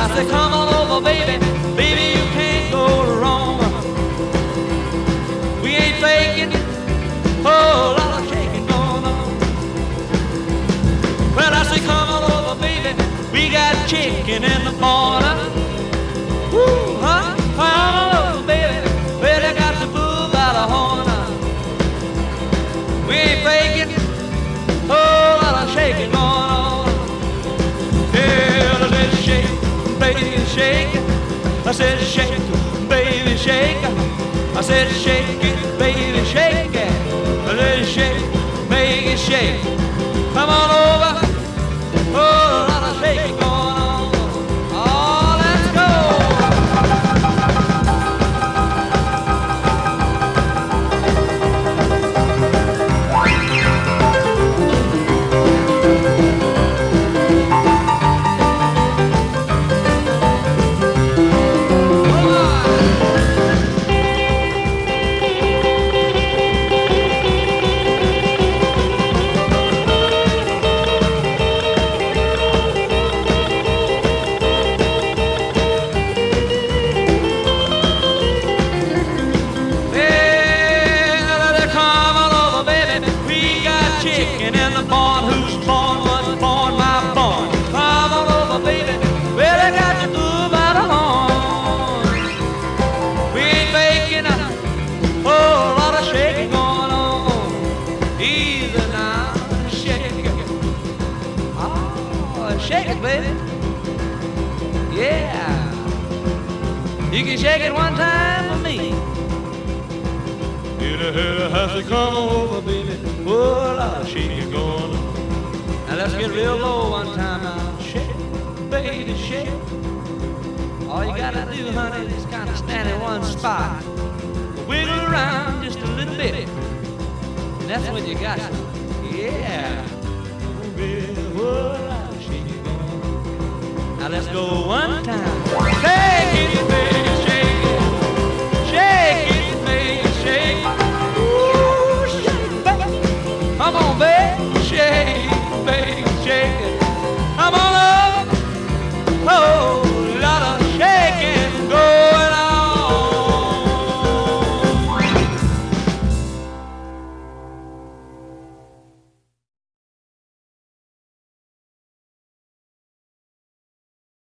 I said, come on over, baby. Baby, you can't go wrong. We ain't faking. Oh, lot of shaking going on. Well, I said, come on over, baby. We got chicken in the corner. Woo, huh? Come on over, baby. Well, they got the bull by the horn. We ain't faking. Oh, lot of shaking going on. Yeah, let's shake, baby, shake. I said, shake, baby, shake. I said, shake it, baby, shake it. Let's shake, make it shake. Come on over. Oh, a lot of shaking going on. Oh, let's go. Chicken in the barn, who's born was born, my born. Come on over, baby. Well, I got you through by the horn. We ain't faking. Oh, a lot of shaking going on. Easy now, shake it. Oh, shake it, baby. Yeah. You can shake it one time for me. Has to come over, baby. Oh, a lot of shaking going on. Now let's get real low one time now. Shake, baby, shake. All you gotta do, honey, is kind of stand in one spot. Wiggle around just a little bit. And that's when you got it. Yeah. Oh, baby, oh, a lot of shaking going on. Now let's go one time.